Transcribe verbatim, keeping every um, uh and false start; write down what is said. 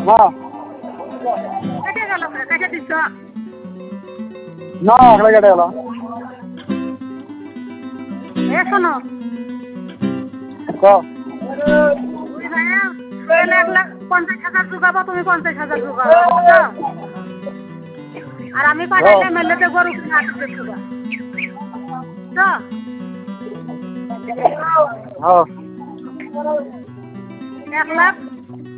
না কেটে গেল কেটে দিচ্ছ না এখানে কেটে গেল এ শোনো ক ওই ভাইয়া সোহেল এক লাখ পঞ্চাশ হাজার ঢুকাবো তুমি পঞ্চাশ হাজার ঢুকাবো বুঝছো আর আমি পাঠাইলে মেলেতে গরু কিনে আসবে ঢুকা বুঝছো হ্যাঁ এক লাখ